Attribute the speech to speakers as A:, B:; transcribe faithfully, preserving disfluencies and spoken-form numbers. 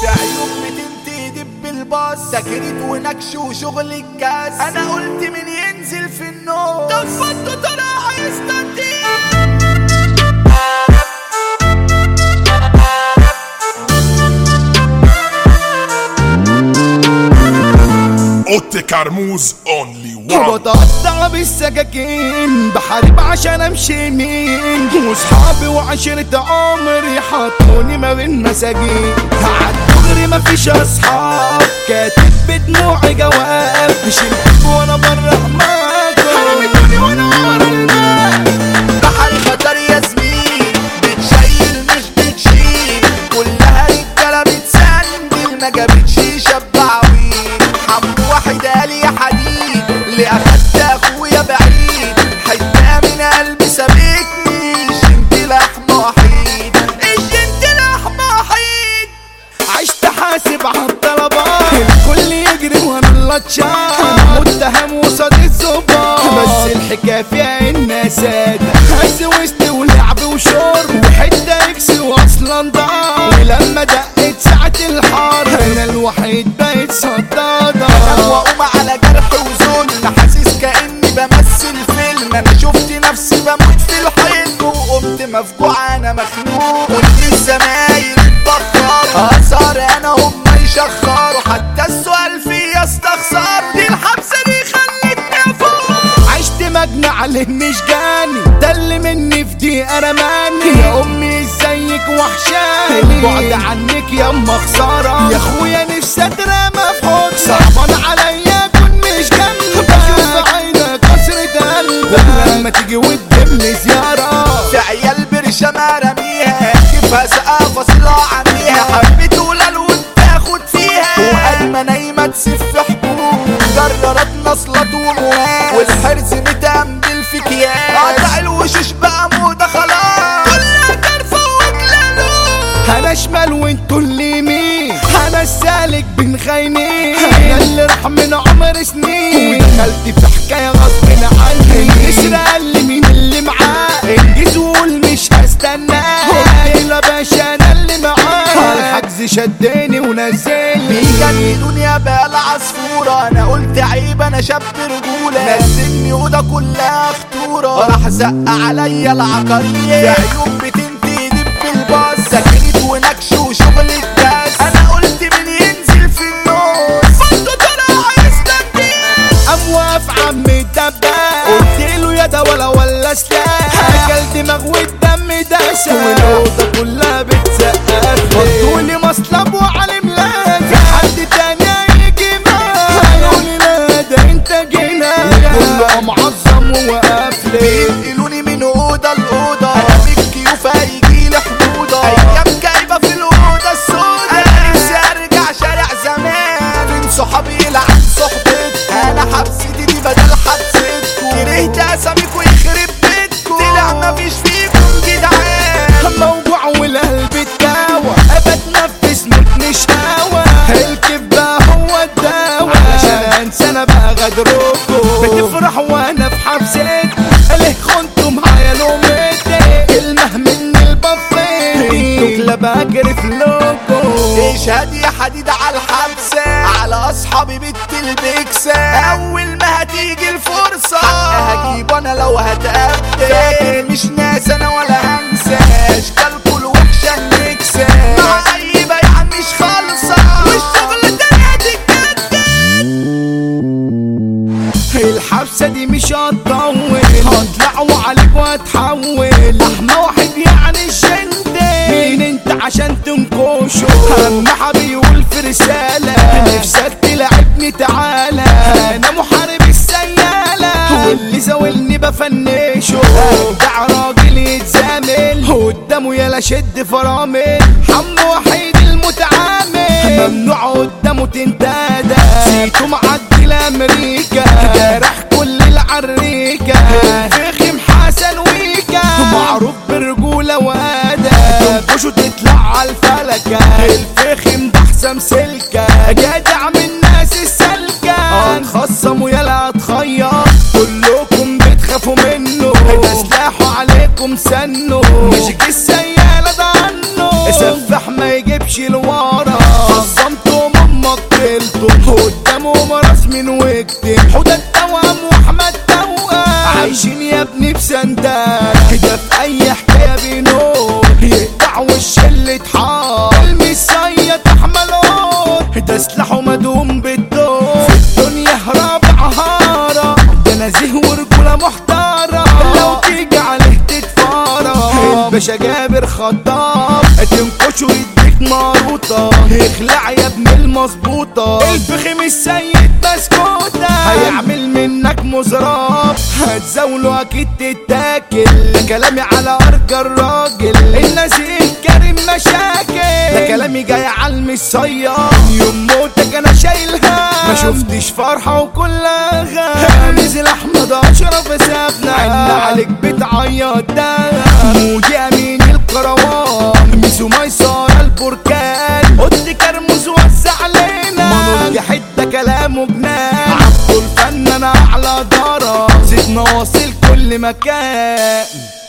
A: في عيون بتنتدب بالباص سكرت ونكش وشغل الكاس. انا قلت من ينزل في النوم طفت طلع يستنتين.
B: اوتي كرموز اونلي وان.
C: بتقطع بالسكاكين بحارب عشان امشي يمين، واصحابي وعشرة عمري حطوني ما بين مساجين. عالدغري مفيش اصحاب كاتب بدموعي جواب، مش الحب وانا بره معاكم حرمتوني وانا ورا الباب.
A: بحر خطر يا زميل بتشيل مش بتشيل، كلها رجاله بتسندل ما جابتش شبعوين. حمو واحد قال يا حديد اللي اخدت اخويا بعيد، حته من قلبي سابتني شنت لحم وحيد الشنت لحم وحيد.
C: عشت حاسب عالطلبات الكل يجري وانا اللطشان، متهم وسط الظباط بس الحكايه فيها النساد. هز وسط ولعب وشرب وحته اكس واصلا ضاع، ولما دقت ساعه الحار انا الوحيد بقيت صداده.
A: انا واقوم على جرح وذل حاسس كاني بمثل فيلم، انا شفت نفسي بموت في الحلم وقمت مفجوع انا مخنوق. كل الزمايل اتبخروا اثار انا هم يشخروا، حتى السؤال فيا استخسروا. دي الحبسه دي خلتني افوق.
C: عشت مجني عليه مش جاني، ده اللي مني في دقيقه رماني. يا امي ازيك وحشاني، البعد عنك يا اما خساره. يا اخويا نفسي اترمى في حضنك، صعبان عليا اكون مش جنبك. بشوف عينك كسرة قلبك لما تيجي وتجيبلي زياره.
A: في عيال برشامة رميها كيفها سقافة صلاة عنيها، حبيت ولال وتاخد فيها وقلمة نايمة تسف حبوب. جرارات نصلة وموال والحرز متأمل في كياس، قطع الوشوش بقى موضة خلاص كلها ترفع وجلالوس.
C: انا شمال وانتوا اليمين، انا السالك بين خاينين، انا اللي راح من عمر سنين ودخلت في حكايه غصب عني. النسر قال لي مين اللي معاه، انجز وقول مش هستناه. قلت له باشا انا اللي معاه، الحجز شدني ونزلني.
A: بيجندوني يا بقى عصفورة، انا قلت عيب انا شاب رجولة. نزلني اوضه كلها خطورة، راح زق عليا العقارية. في عيون بتنتدب بالباص سكرت ونكش وشغل الكاس. انا قلت من ينزل في النص فضو طلع يستنتين.
C: قام واقف عم الدباب قلت له يا ده ولا ولا سلاح، اكل دماغ والدم دسى والاوضه كلها بتسقف. ودوني مصلب وعلي ملاك، في حد تاني يجي معاك. قالوا لي لا ده انت جناك، كله معظم ووقف لي.
A: بينقلوني من اوضه لاوضه، انا بالكيوف هيجيلي حموضه. ايام جايبه في الاوضه السودا، انا نفسي ارجع شارع زمان. فين صحابي يلعب صحبتكم، انا حبستي دي بدل حبستكم. كرهت اساميكوا يخرب بيتكم، طلع مفيش فيكم جدعان.
C: موجوع والقلب اتداوى، بتنفس متنش هوا. الكيف بقى هو الدواء علشان انسى انا بقى غدركم. بتفرح وانا في حبستي، ليه خنتوا معايا لومتي. كلمه من البفيت انتوا كلاب اجري في لوكو.
A: اشهد يا حديد على الحبسه، على اصحابي بنت البكسه. اول ما هتيجي الفرصه هجيب انا لو هتقابل. فاكر مش ناس انا ولا هنسى اشكالكوا الوحشه النكسه. مع اي بيعه مش خالصه والشغل ده هتتجدد.
C: الحبسه دي مش هتطول، هطلع وعليك وهتحول. لحمه واحد يعني الشندي، مين انت عشان تنكشه؟ همحة بيقول في رساله نفسك تلعبني تعالى. انا محارب السياله واللي زاولني بفنشه. ارجع راجل يتزامل قدامه يلا شد فرامل. حمو وحيد المتعامل ممنوع قدامه تنتادى. سيتو معدي لامريكا جارح كل العريكه. فخم حسن ويكا معروف برجوله وادب، وشو تطلع عالفلكه. الفخم ده حسام سلكه جدع من الناس السلكه. هتخصموا يلا هتخيط كلكم بتخافوا منه. ده سلاحه عليكم سنه، مش السياله ده عنه. سفاح ما يجيبش لورا، باشا جابر خطاب تنكش ويديك ماروطة اخلع يا ابن المظبوطة الفخم السيد بسكوتة هيعمل منك مزراب هتزاوله اكيد تتاكل ده كلامي على ارجى الراجل النزيه كريم مشاكل ده كلامي جاي على المصياد يوم موتك انا شايلها ما شفتش فرحة وكلها غام نزل احمد اشرف سابنا عنا عليك بتعيط ده مودي امين الكروان ميسو ميسر البركان قلت كرموز وزع علينا منور حتة كلامه جنان عبدو الفنان اعلى درجة زدنا واصل كل مكان.